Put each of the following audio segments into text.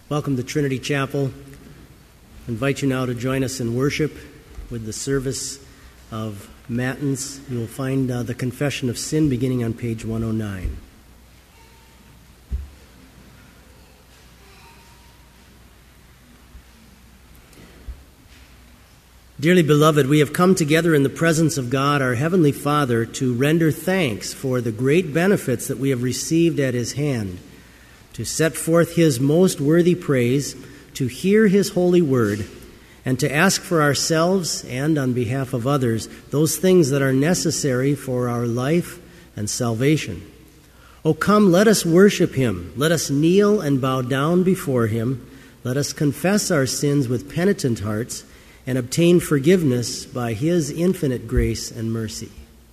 Welcome to Trinity Chapel. I invite you now to join us in worship with the service of Matins. You will find the Confession of Sin beginning on page 109. Dearly beloved, we have come together in the presence of God, our Heavenly Father, to render thanks for the great benefits that we have received at His hand, to set forth His most worthy praise, to hear His holy word, and to ask for ourselves and on behalf of others those things that are necessary for our life and salvation. Oh, come, let us worship Him. Let us kneel and bow down before Him. Let us confess our sins with penitent hearts and obtain forgiveness by His infinite grace and mercy.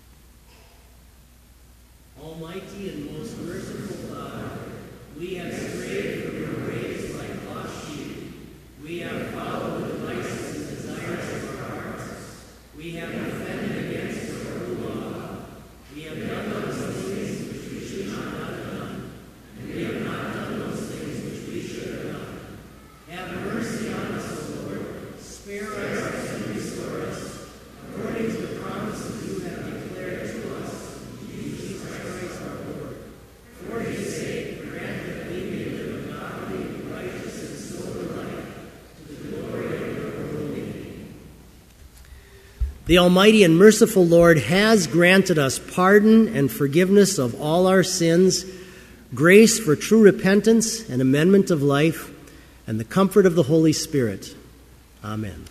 Almighty and most merciful Father, we have strayed from your ways like lost sheep. We have followed the vices and desires of our hearts. We have offended against your true law. We have done those things which we should not have done, and we have not done those things which we should have done. Have mercy on us, O Lord. Spare us and restore us, according to the promise that you have declared to us, Jesus Christ our Lord. For His sake, grant that we may live a godly, righteous, and sober life, to the glory of your holy name. The Almighty and merciful Lord has granted us pardon and forgiveness of all our sins, grace for true repentance and amendment of life, and the comfort of the Holy Spirit. Amen.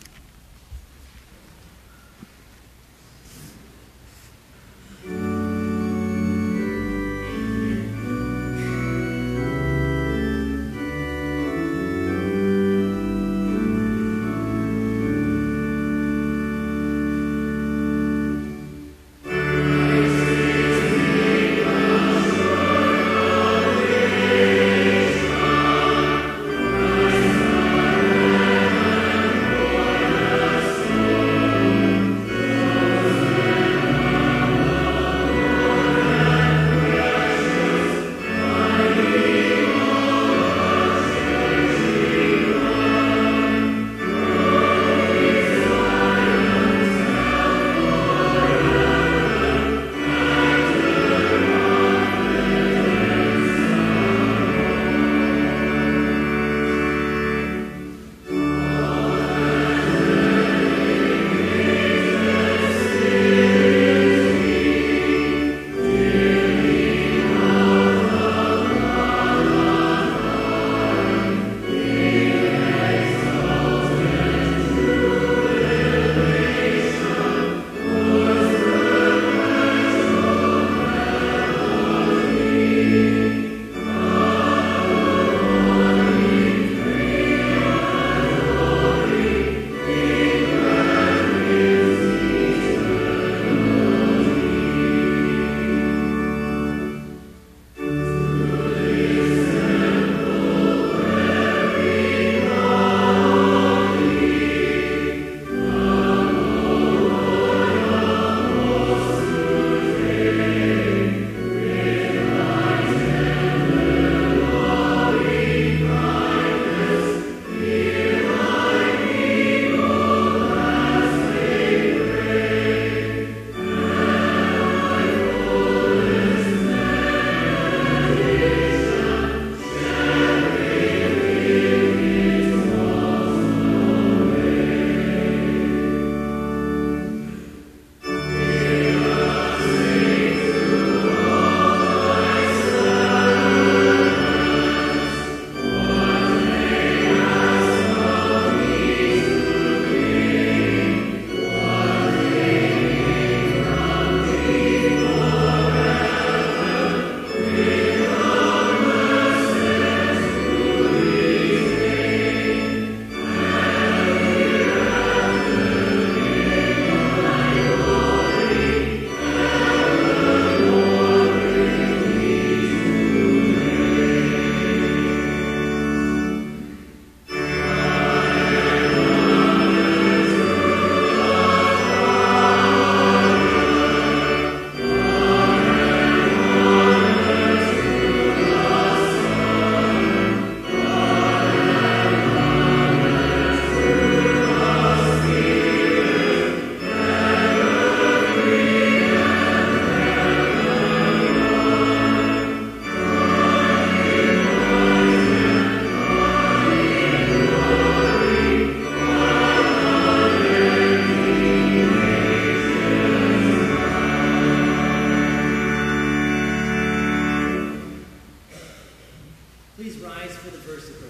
merciful.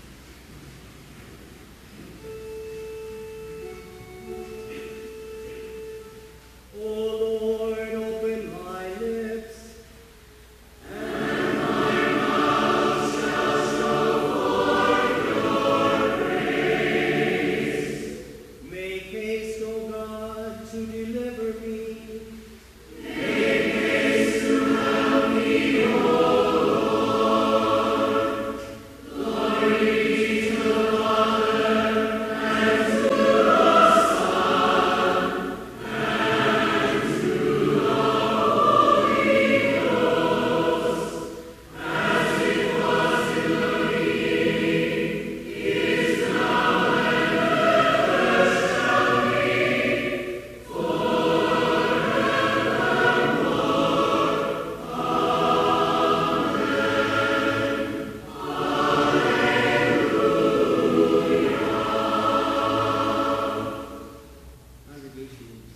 O Lord, open my lips, and my mouth shall show forth your praise. Make haste, O God, to deliver me. Make haste to help me, O Lord. Glory be to the Father, and to the Son, and to the Holy Ghost, as it was in the beginning, is now, and ever shall be, Congregation,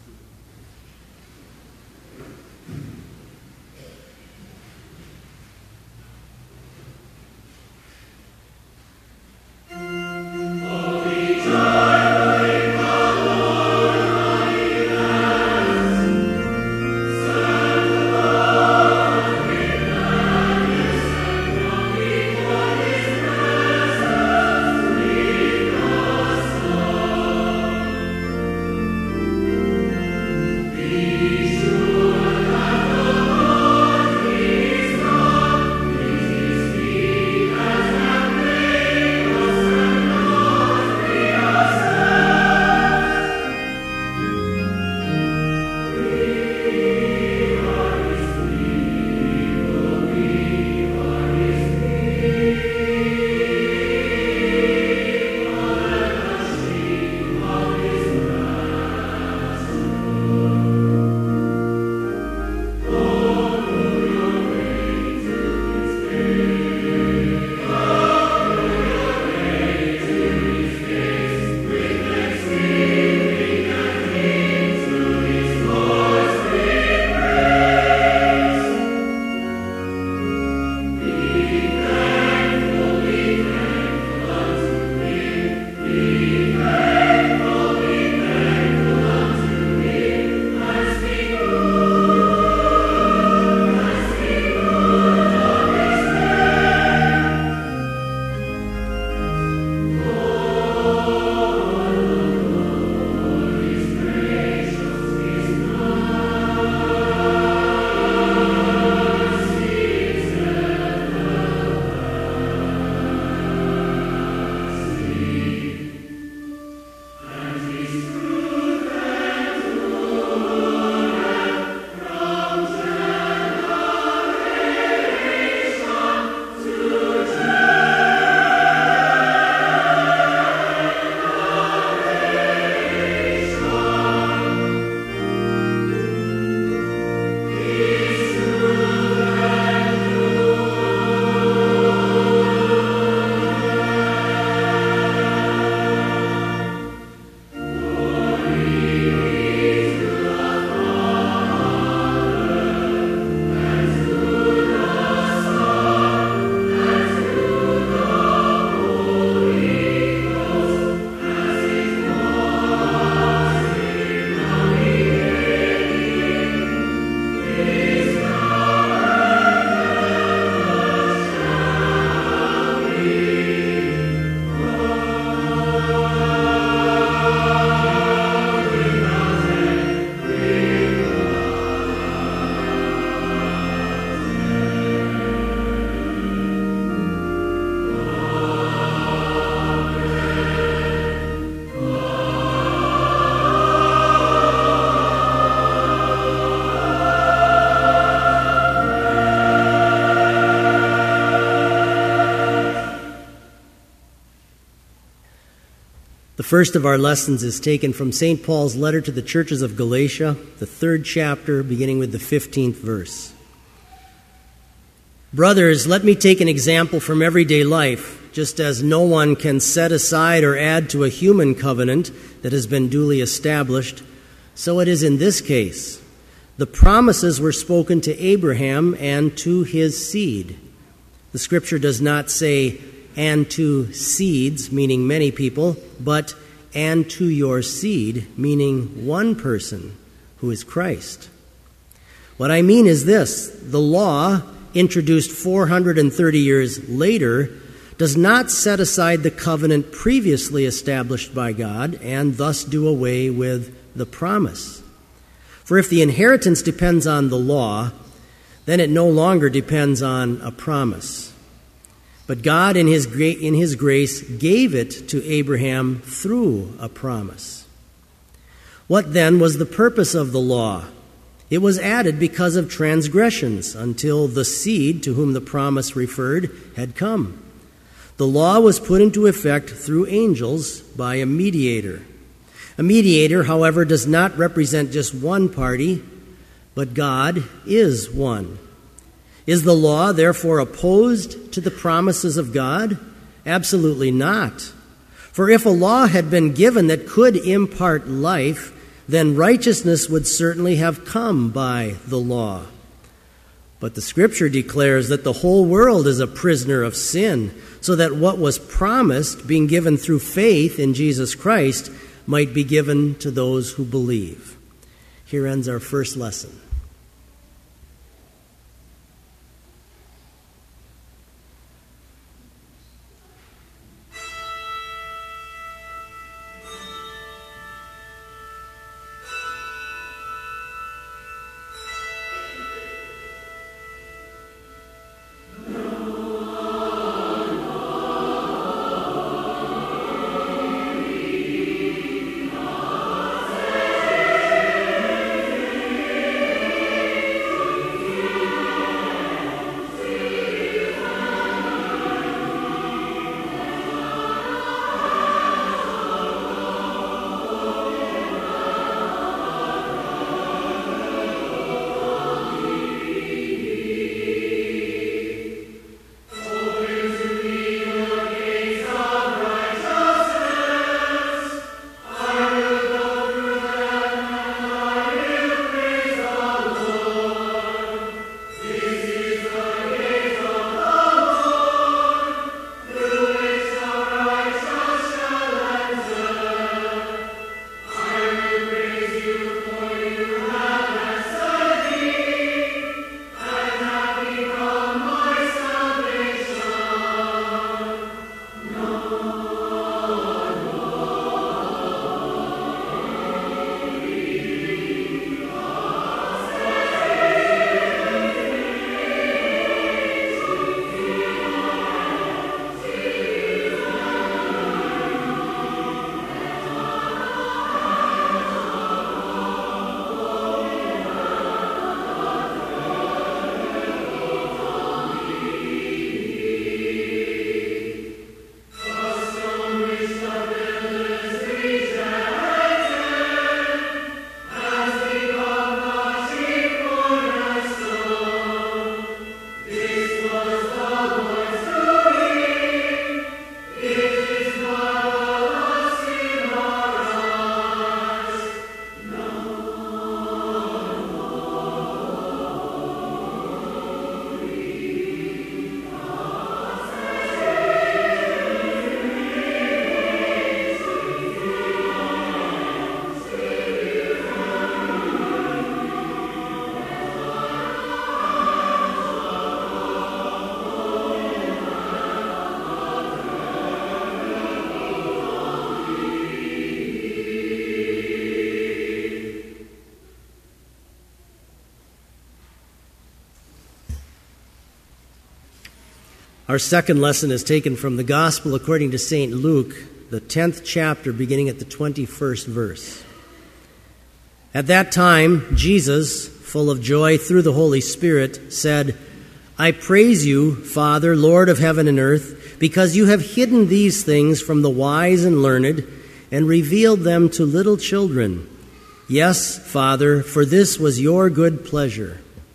The first of our lessons is taken from St. Paul's letter to the churches of Galatia, the 3rd chapter, beginning with the 15th verse. Brothers, let me take an example from everyday life. Just as no one can set aside or add to a human covenant that has been duly established, so it is in this case. The promises were spoken to Abraham and to his seed. The Scripture does not say, and to seeds, meaning many people, but and to your seed, meaning one person, who is Christ. What I mean is this: the law, introduced 430 years later, does not set aside the covenant previously established by God and thus do away with the promise. For if the inheritance depends on the law, then it no longer depends on a promise. But God, in His grace, gave it to Abraham through a promise. What then was the purpose of the law? It was added because of transgressions until the seed to whom the promise referred had come. The law was put into effect through angels by a mediator. A mediator, however, does not represent just one party, but God is one. Is the law therefore opposed to the promises of God? Absolutely not. For if a law had been given that could impart life, then righteousness would certainly have come by the law. But the Scripture declares that the whole world is a prisoner of sin, so that what was promised, being given through faith in Jesus Christ, might be given to those who believe. Here ends our first lesson. Our second lesson is taken from the Gospel according to St. Luke, the 10th chapter, beginning at the 21st verse. At that time, Jesus, full of joy through the Holy Spirit, said, "I praise you, Father, Lord of heaven and earth, because you have hidden these things from the wise and learned and revealed them to little children. Yes, Father, for this was your good pleasure.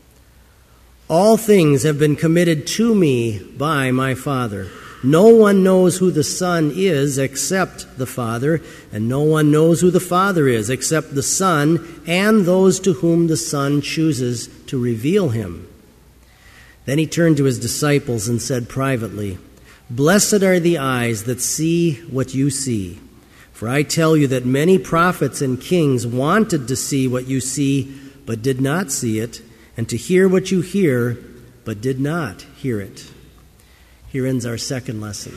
All things have been committed to me by my Father. No one knows who the Son is except the Father, and no one knows who the Father is except the Son and those to whom the Son chooses to reveal him." Then he turned to his disciples and said privately, Blessed are the eyes that see what you see. For I tell you that many prophets and kings wanted to see what you see, but did not see it, and to hear what you hear, but did not hear it." Here ends our second lesson.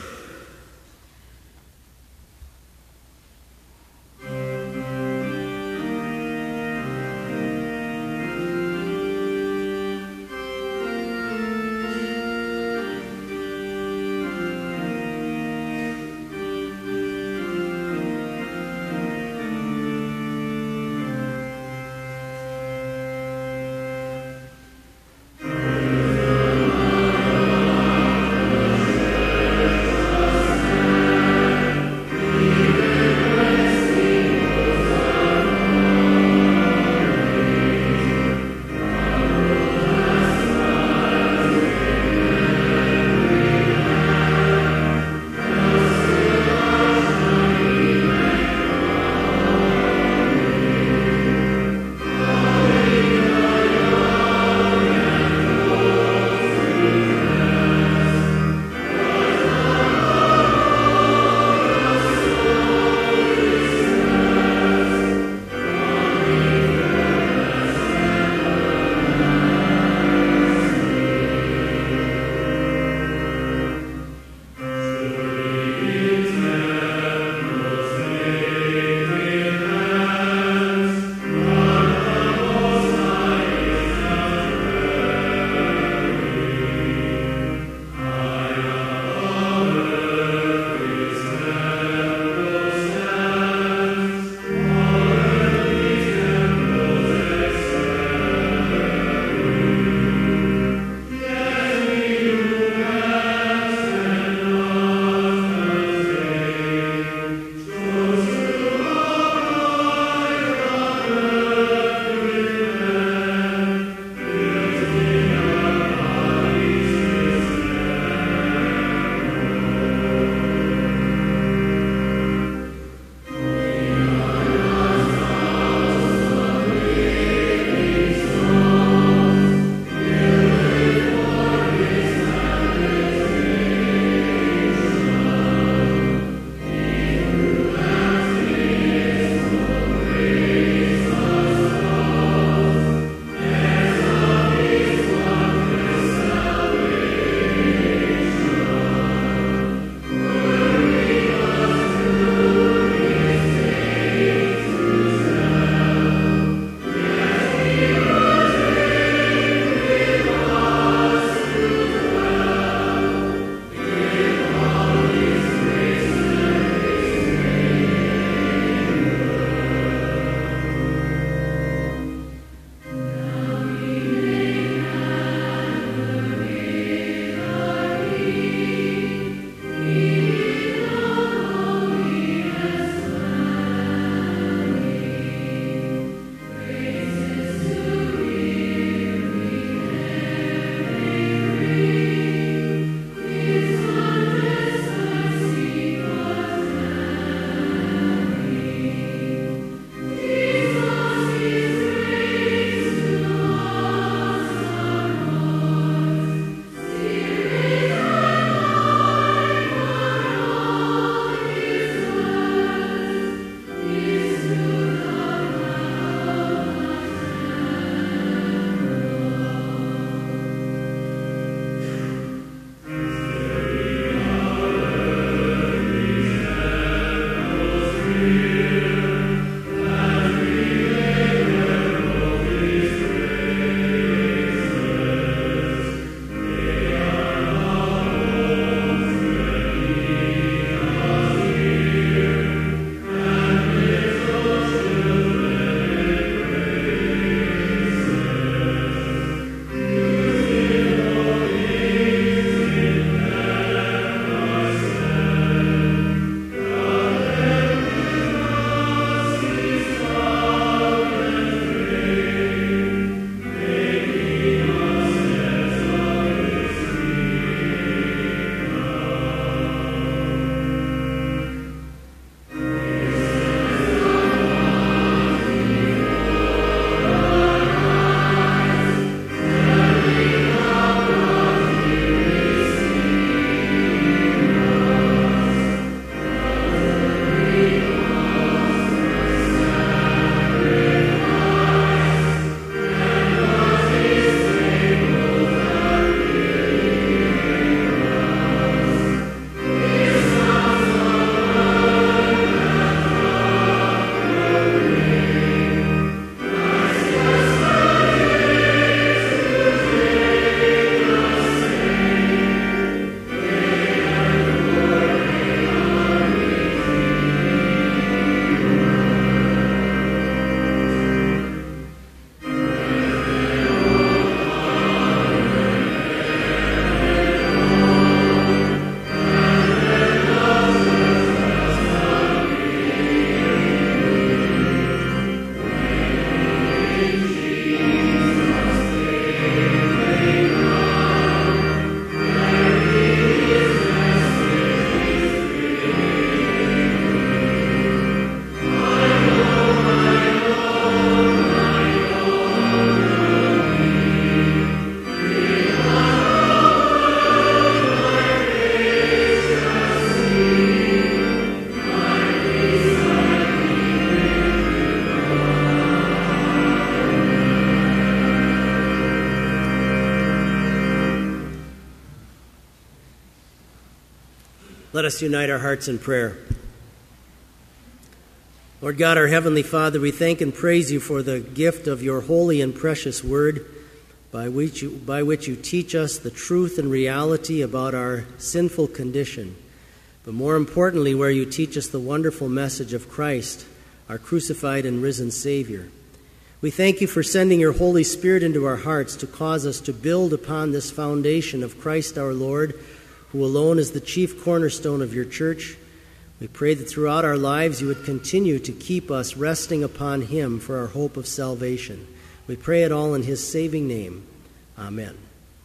us unite our hearts in prayer. Lord God, our Heavenly Father, we thank and praise you for the gift of your holy and precious word, by which you teach us the truth and reality about our sinful condition, but more importantly, where you teach us the wonderful message of Christ, our crucified and risen Savior. We thank you for sending your Holy Spirit into our hearts to cause us to build upon this foundation of Christ our Lord, who alone is the chief cornerstone of your church. We pray that throughout our lives you would continue to keep us resting upon him for our hope of salvation. We pray it all in his saving name. Amen.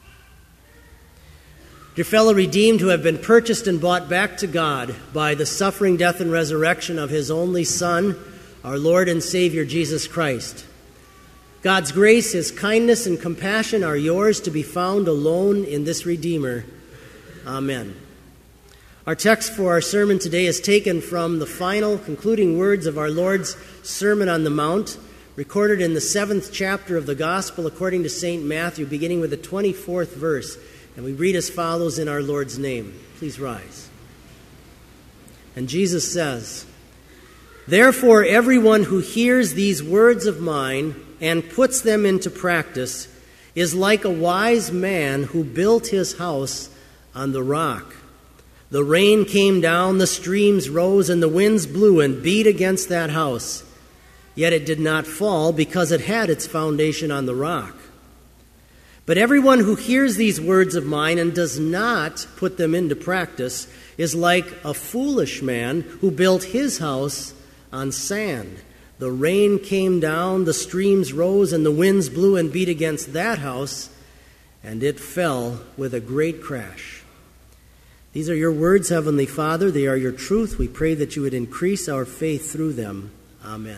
Dear fellow redeemed who have been purchased and bought back to God by the suffering, death, and resurrection of his only Son, our Lord and Savior, Jesus Christ. God's grace, his kindness, and compassion are yours to be found alone in this Redeemer. Amen. Our text for our sermon today is taken from the final concluding words of our Lord's Sermon on the Mount, recorded in the 7th chapter of the Gospel according to St. Matthew, beginning with the 24th verse. And we read as follows in our Lord's name. Please rise. And Jesus says, "Therefore everyone who hears these words of mine and puts them into practice is like a wise man who built his house on the rock. The rain came down, the streams rose, and the winds blew and beat against that house. Yet it did not fall because it had its foundation on the rock. But everyone who hears these words of mine and does not put them into practice is like a foolish man who built his house on sand. The rain came down, the streams rose, and the winds blew and beat against that house, and it fell with a great crash." These are your words, Heavenly Father. They are your truth. We pray that you would increase our faith through them. Amen.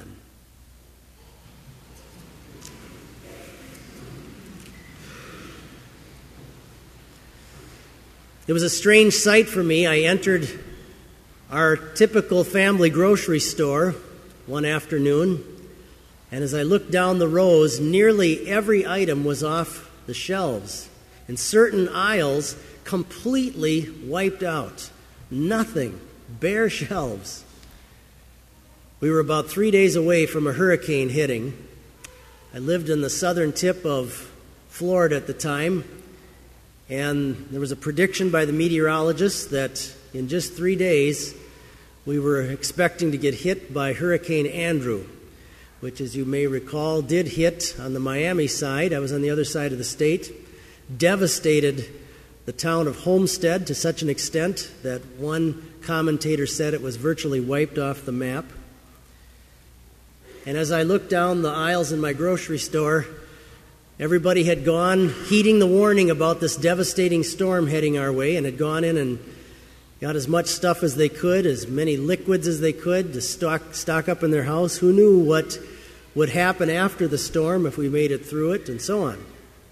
It was a strange sight for me. I entered our typical family grocery store one afternoon, and as I looked down the rows, nearly every item was off the shelves. In certain aisles, completely wiped out. Nothing. Bare shelves. We were about 3 days away from a hurricane hitting. I lived in the southern tip of Florida at the time, and there was a prediction by the meteorologists that in just 3 days we were expecting to get hit by Hurricane Andrew, which, as you may recall, did hit on the Miami side. I was on the other side of the state. Devastated the town of Homestead to such an extent that one commentator said it was virtually wiped off the map. And as I looked down the aisles in my grocery store, everybody had gone, heeding the warning about this devastating storm heading our way, and had gone in and got as much stuff as they could, as many liquids as they could to stock up in their house. Who knew what would happen after the storm if we made it through it, and so on.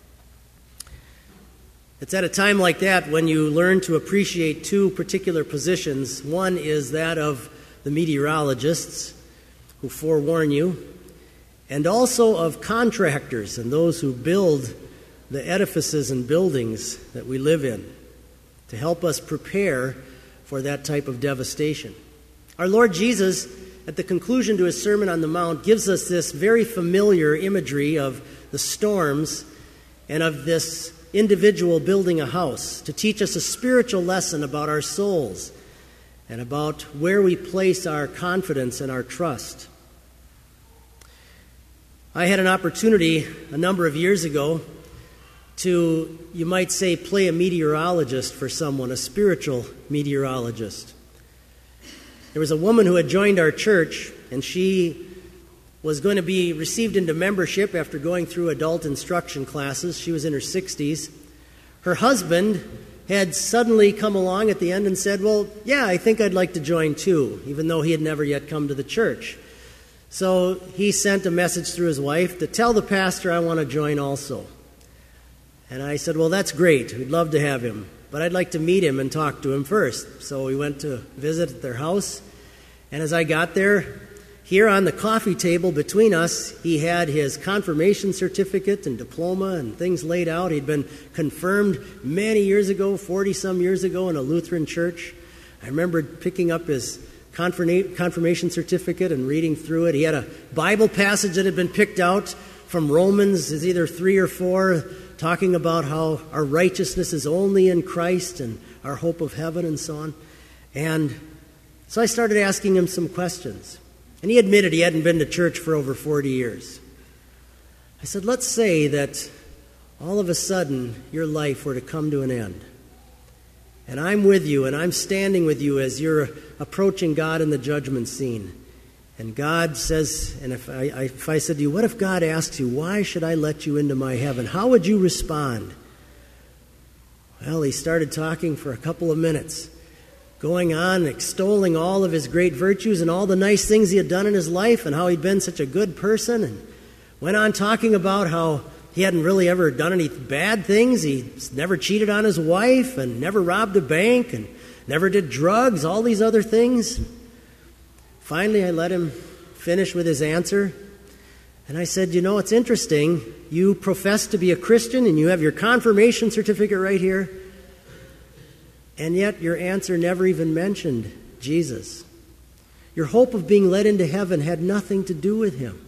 It's at a time like that when you learn to appreciate two particular positions. One is that of the meteorologists who forewarn you, and also of contractors and those who build the edifices and buildings that we live in to help us prepare for that type of devastation. Our Lord Jesus, at the conclusion to his Sermon on the Mount, gives us this very familiar imagery of the storms and of this individual building a house to teach us a spiritual lesson about our souls and about where we place our confidence and our trust. I had an opportunity a number of years ago to, you might say, play a meteorologist for someone, a spiritual meteorologist. There was a woman who had joined our church, and she was going to be received into membership after going through adult instruction classes. She was in her 60s. Her husband had suddenly come along at the end and said, "Well, yeah, I think I'd like to join too," even though he had never yet come to the church. So he sent a message through his wife to tell the pastor, "I want to join also." And I said, "Well, that's great. We'd love to have him, but I'd like to meet him and talk to him first." So we went to visit at their house, and as I got there, here on the coffee table between us, he had his confirmation certificate and diploma and things laid out. He'd been confirmed many years ago, 40-some years ago, in a Lutheran church. I remember picking up his confirmation certificate and reading through it. He had a Bible passage that had been picked out from Romans, is either 3 or 4, talking about how our righteousness is only in Christ and our hope of heaven and so on. And so I started asking him some questions. And he admitted he hadn't been to church for over 40 years. I said, let's say that all of a sudden your life were to come to an end. And I'm with you, and I'm standing with you as you're approaching God in the judgment scene. And God says, and if I said to you, what if God asks you, why should I let you into my heaven? How would you respond? Well, he started talking for a couple of minutes, going on, extolling all of his great virtues and all the nice things he had done in his life and how he'd been such a good person, and went on talking about how he hadn't really ever done any bad things. He never cheated on his wife and never robbed a bank and never did drugs, all these other things. Finally, I let him finish with his answer. And I said, it's interesting. You profess to be a Christian and you have your confirmation certificate right here. And yet your answer never even mentioned Jesus. Your hope of being led into heaven had nothing to do with him.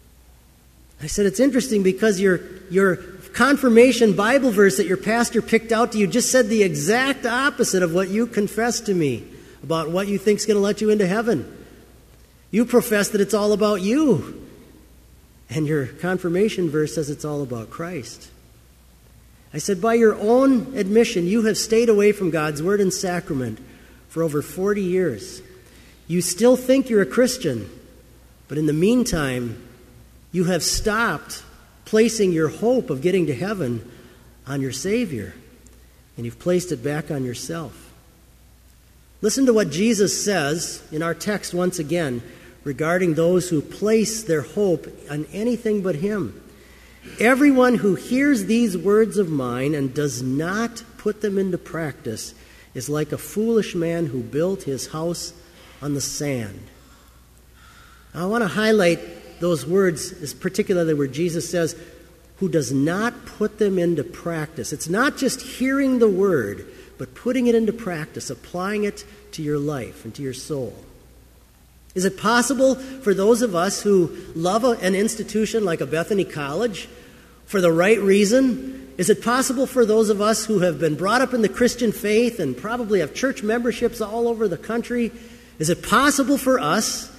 I said, it's interesting because your confirmation Bible verse that your pastor picked out to you just said the exact opposite of what you confessed to me about what you think is going to let you into heaven. You profess that it's all about you. And your confirmation verse says it's all about Christ. I said, by your own admission, you have stayed away from God's word and sacrament for over 40 years. You still think you're a Christian, but in the meantime, you have stopped placing your hope of getting to heaven on your Savior, and you've placed it back on yourself. Listen to what Jesus says in our text once again regarding those who place their hope on anything but him. Everyone who hears these words of mine and does not put them into practice is like a foolish man who built his house on the sand. Now, I want to highlight those words, particularly where Jesus says, who does not put them into practice. It's not just hearing the word, but putting it into practice, applying it to your life and to your soul. Is it possible for those of us who love an institution like a Bethany College for the right reason? Is it possible for those of us who have been brought up in the Christian faith and probably have church memberships all over the country, is it possible for us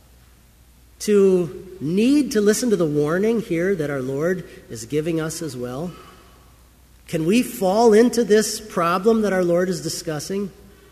to need to listen to the warning here that our Lord is giving us as well? Can we fall into this problem that our Lord is discussing?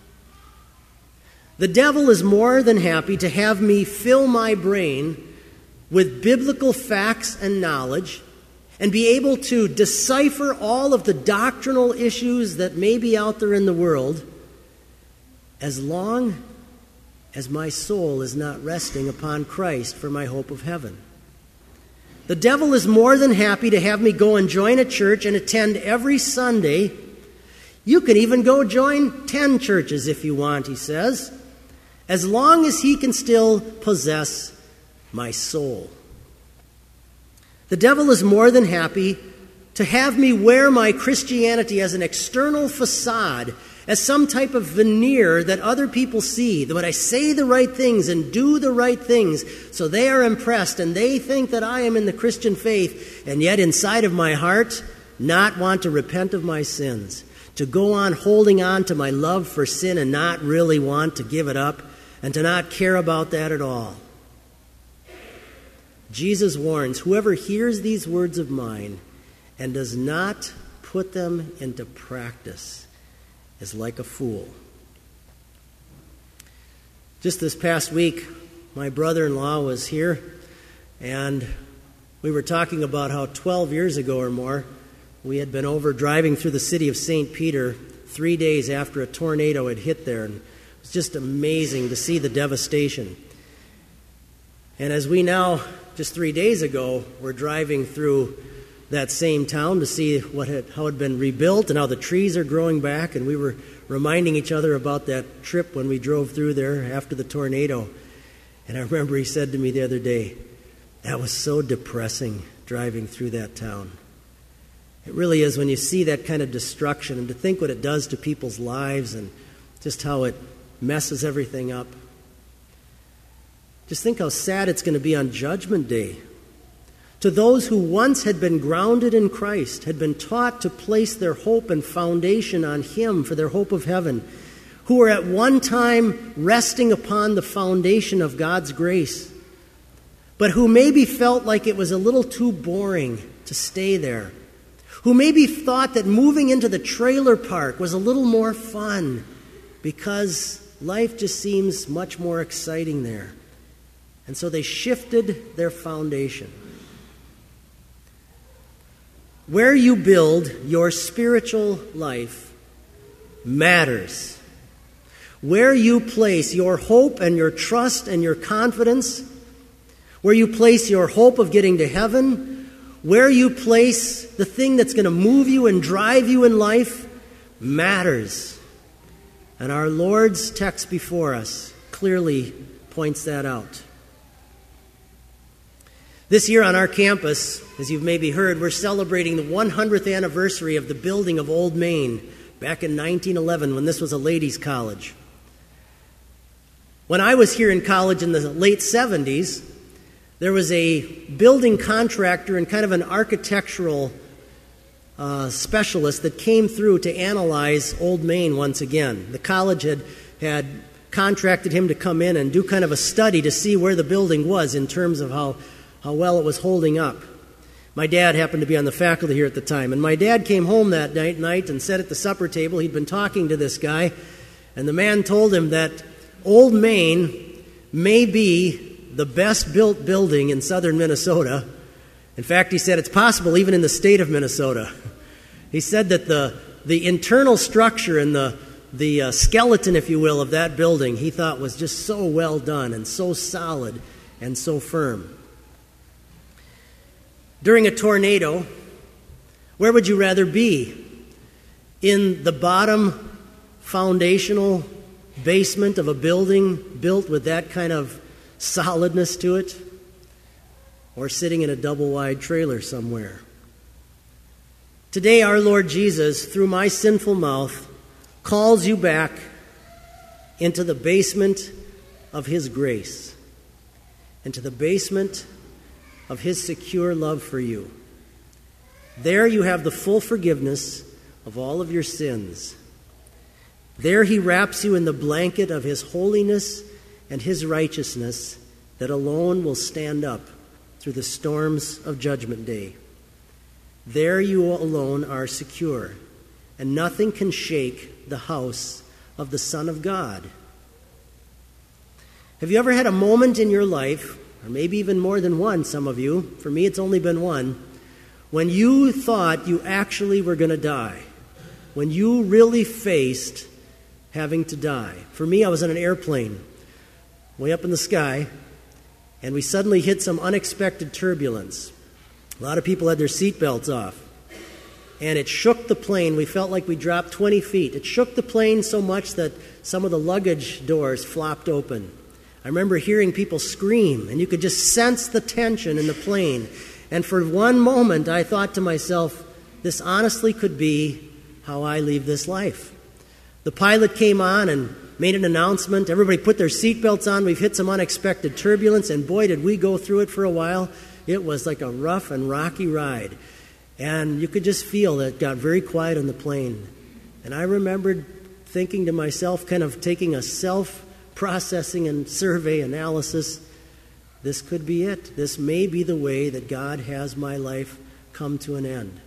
The devil is more than happy to have me fill my brain with biblical facts and knowledge and be able to decipher all of the doctrinal issues that may be out there in the world as long as my soul is not resting upon Christ for my hope of heaven. The devil is more than happy to have me go and join a church and attend every Sunday. You can even go join 10 churches if you want, he says, as long as he can still possess my soul. The devil is more than happy to have me wear my Christianity as an external facade, as some type of veneer that other people see, that when I say the right things and do the right things, so they are impressed and they think that I am in the Christian faith, and yet inside of my heart, not want to repent of my sins, to go on holding on to my love for sin and not really want to give it up, and to not care about that at all. Jesus warns, whoever hears these words of mine and does not put them into practice is like a fool. Just this past week, my brother-in-law was here, and we were talking about how 12 years ago or more, we had been over driving through the city of St. Peter 3 days after a tornado had hit there, and it's just amazing to see the devastation. And as we now, just 3 days ago, we're driving through that same town to see how it had been rebuilt and how the trees are growing back, and we were reminding each other about that trip when we drove through there after the tornado. And I remember he said to me the other day, that was so depressing driving through that town. It really is when you see that kind of destruction and to think what it does to people's lives and just how it messes everything up. Just think how sad it's going to be on Judgment Day. To those who once had been grounded in Christ, had been taught to place their hope and foundation on Him for their hope of heaven, who were at one time resting upon the foundation of God's grace, but who maybe felt like it was a little too boring to stay there, who maybe thought that moving into the trailer park was a little more fun because life just seems much more exciting there. And so they shifted their foundation. Where you build your spiritual life matters. Where you place your hope and your trust and your confidence, where you place your hope of getting to heaven, where you place the thing that's going to move you and drive you in life matters. And our Lord's text before us clearly points that out. This year on our campus, as you've maybe heard, we're celebrating the 100th anniversary of the building of Old Main back in 1911 when this was a ladies' college. When I was here in college in the late 70s, there was a building contractor and kind of an architectural specialist that came through to analyze Old Main once again. The college had contracted him to come in and do kind of a study to see where the building was in terms of how well it was holding up. My dad happened to be on the faculty here at the time, and my dad came home that night and said at the supper table he'd been talking to this guy, and the man told him that Old Main may be the best built building in southern Minnesota. In fact, he said it's possible even in the state of Minnesota. He said that the internal structure and the skeleton, if you will, of that building he thought was just so well done and so solid and so firm. During a tornado, where would you rather be? In the bottom foundational basement of a building built with that kind of solidness to it? Or sitting in a double-wide trailer somewhere? Today, our Lord Jesus, through my sinful mouth, calls you back into the basement of His grace, into the basement of His secure love for you. There you have the full forgiveness of all of your sins. There He wraps you in the blanket of His holiness and His righteousness that alone will stand up through the storms of Judgment Day. There you alone are secure, and nothing can shake the house of the Son of God. Have you ever had a moment in your life, or maybe even more than one, some of you, for me it's only been one, when you thought you actually were going to die, when you really faced having to die? For me, I was on an airplane way up in the sky, and we suddenly hit some unexpected turbulence. A lot of people had their seatbelts off, and it shook the plane. We felt like we dropped 20 feet. It shook the plane so much that some of the luggage doors flopped open. I remember hearing people scream, and you could just sense the tension in the plane. And for one moment, I thought to myself, this honestly could be how I leave this life. The pilot came on and made an announcement. Everybody put their seatbelts on. We've hit some unexpected turbulence, and boy, did we go through it for a while. It was like a rough and rocky ride. And you could just feel that it got very quiet on the plane. And I remembered thinking to myself, kind of taking a self-processing and survey analysis, this could be it. This may be the way that God has my life come to an end.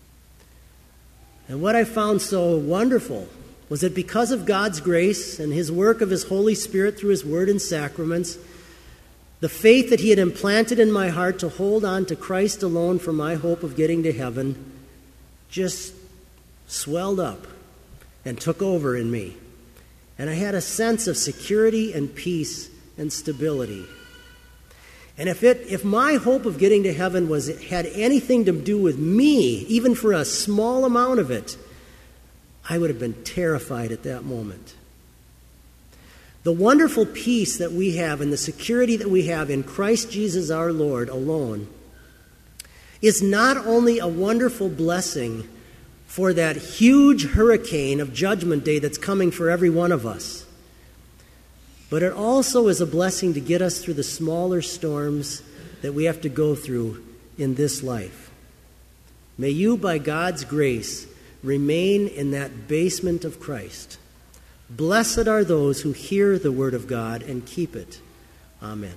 And what I found so wonderful was that because of God's grace and His work of His Holy Spirit through His Word and sacraments, the faith that He had implanted in my heart to hold on to Christ alone for my hope of getting to heaven just swelled up and took over in me. And I had a sense of security and peace and stability. And if my hope of getting to heaven had anything to do with me, even for a small amount of it, I would have been terrified at that moment. The wonderful peace that we have and the security that we have in Christ Jesus our Lord alone is not only a wonderful blessing for that huge hurricane of Judgment Day that's coming for every one of us, But it also is a blessing to get us through the smaller storms that we have to go through in this life. May you, by God's grace, remain in that basement of Christ. Blessed are those who hear the word of God and keep it. Amen.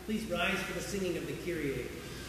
Please rise for the singing of the Kyrie.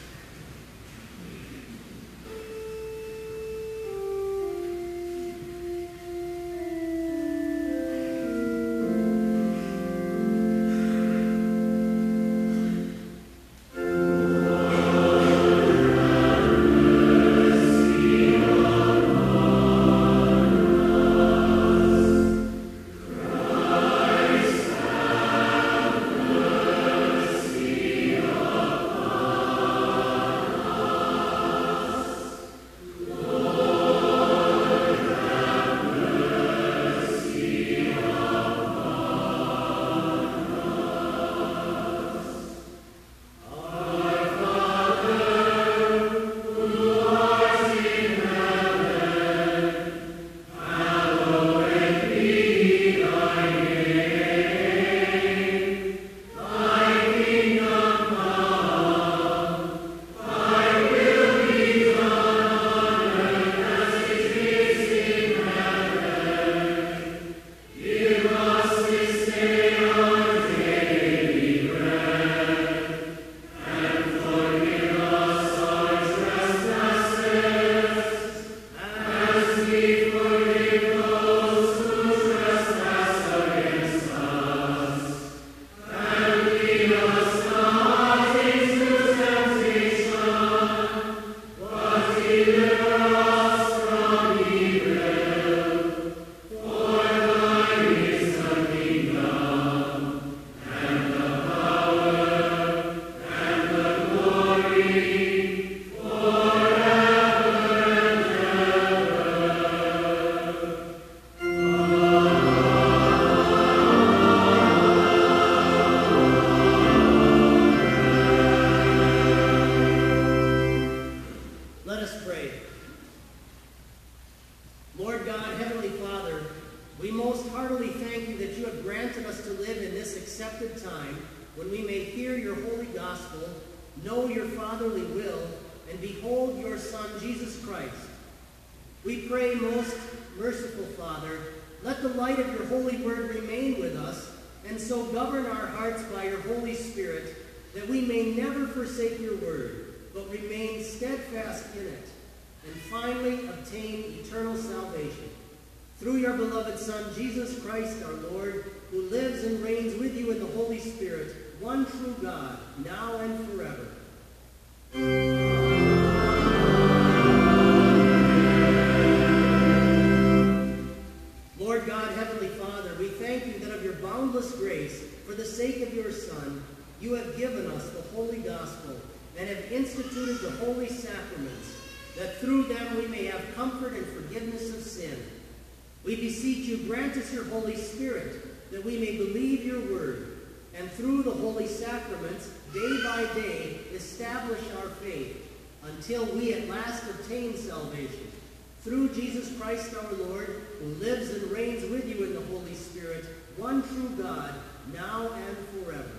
We beseech you, grant us your Holy Spirit, that we may believe your word, and through the holy sacraments, day by day, establish our faith, until we at last obtain salvation. Through Jesus Christ our Lord, who lives and reigns with you in the Holy Spirit, one true God, now and forever.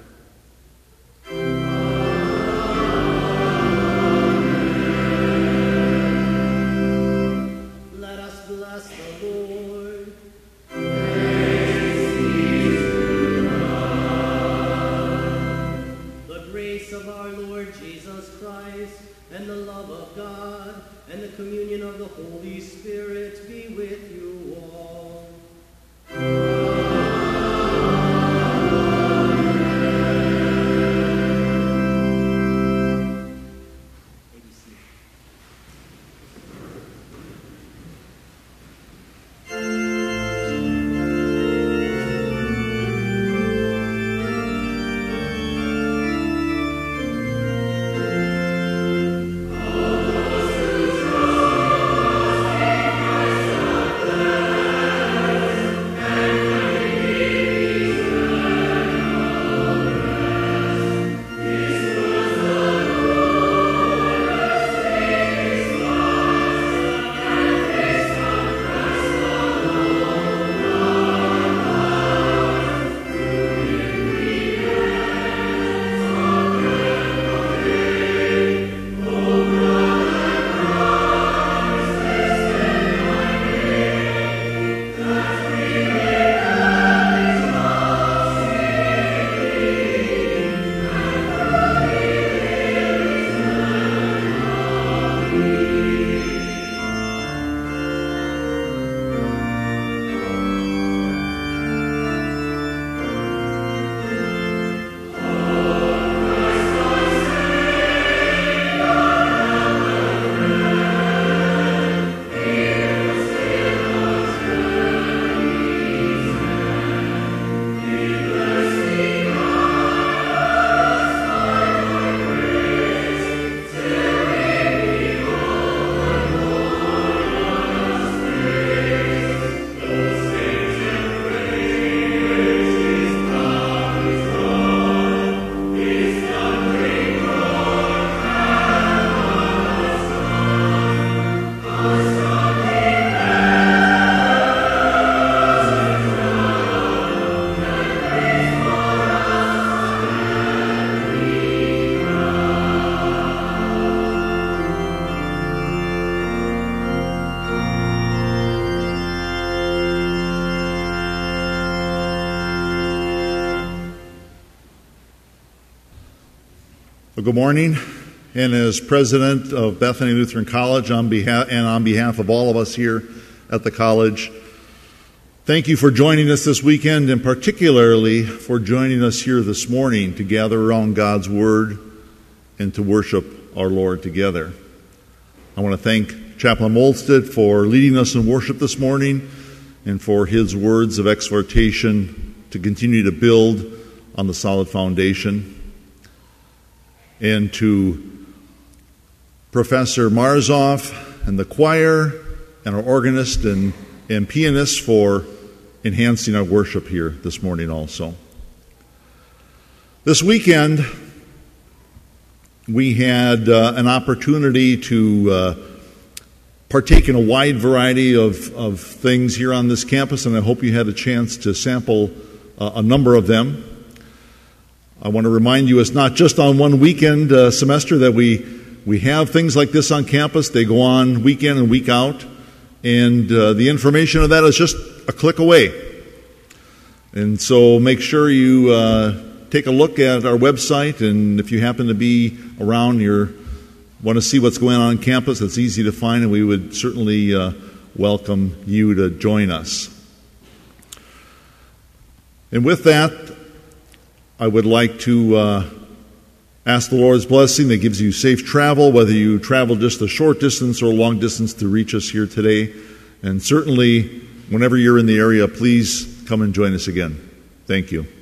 Let us bless the Lord. The grace of our Lord Jesus Christ, and the love of God, and the communion of the Holy Spirit be with you all. Amen. Well, good morning. And as president of Bethany Lutheran College, on behalf of all of us here at the college, thank you for joining us this weekend, and particularly for joining us here this morning to gather around God's Word and to worship our Lord together. I want to thank Chaplain Molstead for leading us in worship this morning and for his words of exhortation to continue to build on the solid foundation, and to Professor Marzoff and the choir and our organist and pianist for enhancing our worship here this morning also. This weekend, we had an opportunity to partake in a wide variety of things here on this campus, and I hope you had a chance to sample a number of them. I want to remind you it's not just on one weekend semester that we have things like this on campus. They go on week in and week out, and the information of that is just a click away. And so make sure you take a look at our website, and if you happen to be around, want to see what's going on campus, it's easy to find, and we would certainly welcome you to join us. And with that, I would like to ask the Lord's blessing that gives you safe travel, whether you travel just a short distance or a long distance to reach us here today. And certainly, whenever you're in the area, please come and join us again. Thank you.